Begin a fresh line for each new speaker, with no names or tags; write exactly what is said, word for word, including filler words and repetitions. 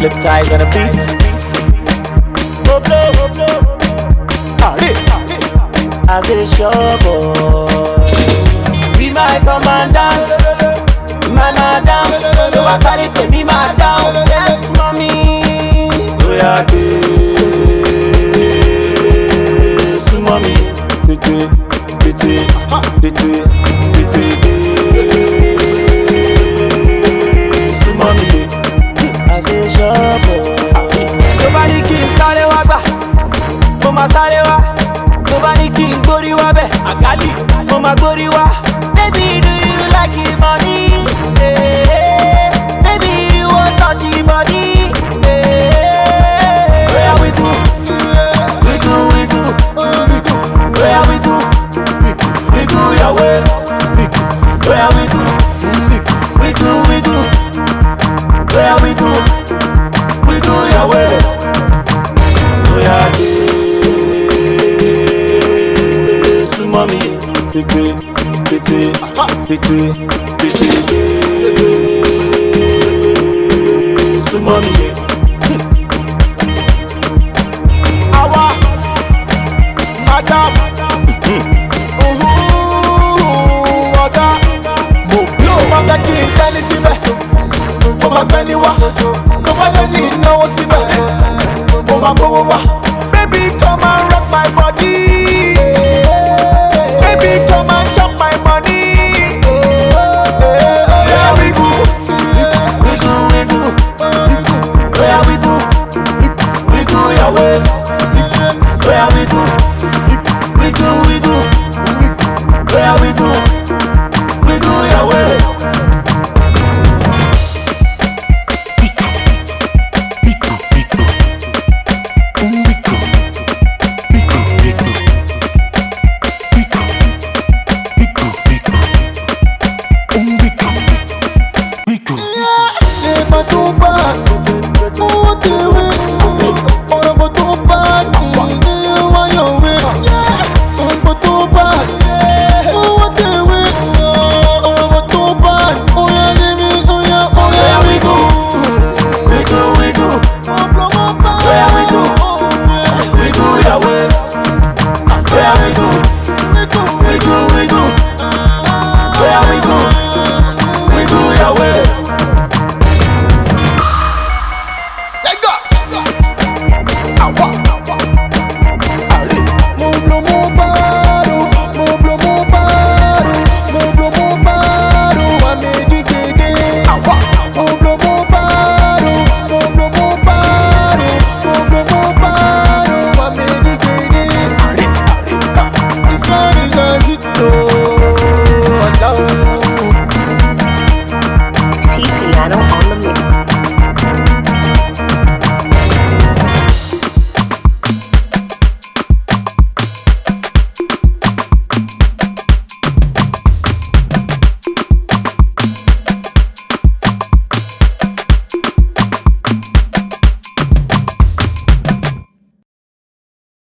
Flip ties on the beat. Oh blow, oh blow. As a show boy, be my commandant, my madam. No I sorry to be my down. Yes, mommy. Oh yeah, this mommy. Tete, tete, tete, tete, this mommy. As a show boy, nobody can sáré wá gbà, mo ma sáré wá. Nobody can go to wabe, Agali, mama go to wa. Baby, do you like it, money? Hey, baby, you want touch your body? Hey, where we do? We do, we do, where we do? We do your waist. Where we do? We do, we do, where we do? We do your waist. Where we do? Mommy, tete, tete, tete, tete, so mommy. Awa, madam, ooh, oga, mo blow, ma fẹ́ kí n tẹ́ni síbẹ̀, mo ma gbẹ́ ni wá, tó bá lè ní ìnáwó síbẹ̀, mo ma gbówó wá,